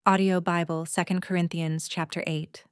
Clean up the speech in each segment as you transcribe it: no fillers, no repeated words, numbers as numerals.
Audio Bible, 2 Corinthians chapter 8.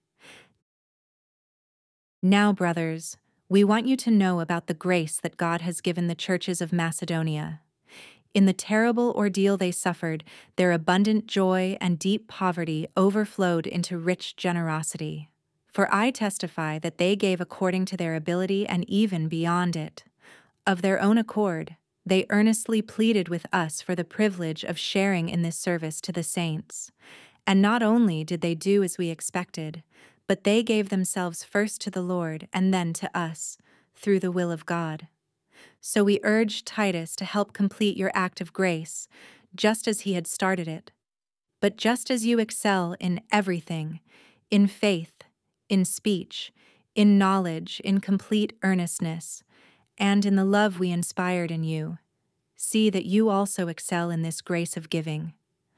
Now, brothers, we want you to know about the grace that God has given the churches of Macedonia. In the terrible ordeal they suffered, their abundant joy and deep poverty overflowed into rich generosity. For I testify that they gave according to their ability and even beyond it. Of their own accord, they earnestly pleaded with us for the privilege of sharing in this service to the saints. And not only did they do as we expected, but they gave themselves first to the Lord and then to us, through the will of God. So we urged Titus to help complete your act of grace, just as he had started it. But just as you excel in everything, in faith, in speech, in knowledge, in complete earnestness, and in the love we inspired in you, see that you also excel in this grace of giving.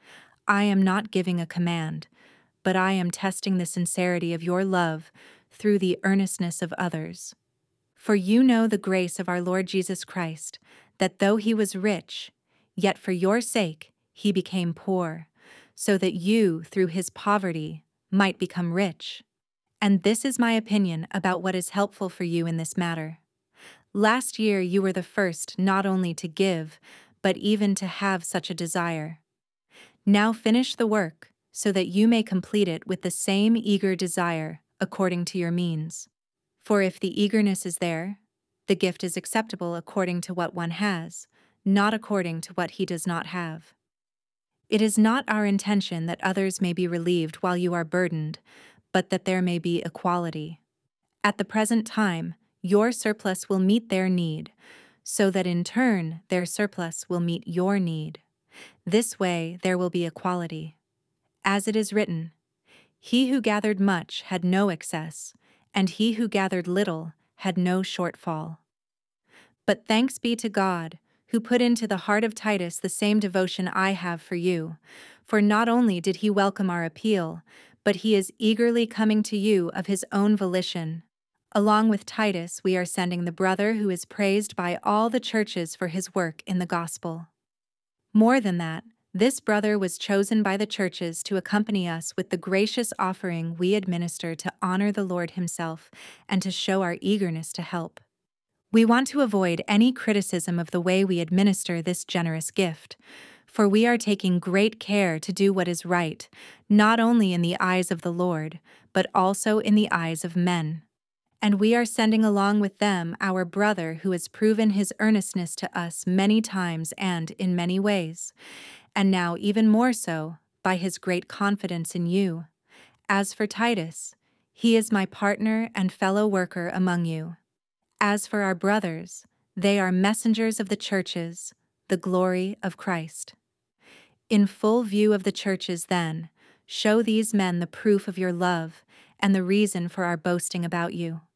I am not giving a command, but I am testing the sincerity of your love through the earnestness of others. For you know the grace of our Lord Jesus Christ, that though he was rich, yet for your sake he became poor, so that you, through his poverty, might become rich. And this is my opinion about what is helpful for you in this matter. Last year you were the first not only to give, but even to have such a desire. Now finish the work, so that you may complete it with the same eager desire, according to your means. For if the eagerness is there, the gift is acceptable according to what one has, not according to what he does not have. It is not our intention that others may be relieved while you are burdened, but that there may be equality. At the present time, your surplus will meet their need, so that in turn their surplus will meet your need. This way there will be equality. As it is written, "He who gathered much had no excess, and he who gathered little had no shortfall." But thanks be to God, who put into the heart of Titus the same devotion I have for you, for not only did he welcome our appeal, but he is eagerly coming to you of his own volition. Along with Titus, we are sending the brother who is praised by all the churches for his work in the gospel. More than that, this brother was chosen by the churches to accompany us with the gracious offering we administer to honor the Lord himself and to show our eagerness to help. We want to avoid any criticism of the way we administer this generous gift, for we are taking great care to do what is right, not only in the eyes of the Lord, but also in the eyes of men. And we are sending along with them our brother who has proven his earnestness to us many times and in many ways, and now even more so by his great confidence in you. As for Titus, he is my partner and fellow worker among you. As for our brothers, they are messengers of the churches, the glory of Christ. In full view of the churches, then, show these men the proof of your love and the reason for our boasting about you.